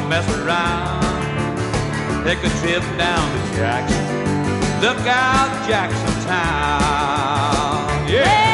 mess around. Take a trip down to Jackson. Look out, Jackson Town. Yeah.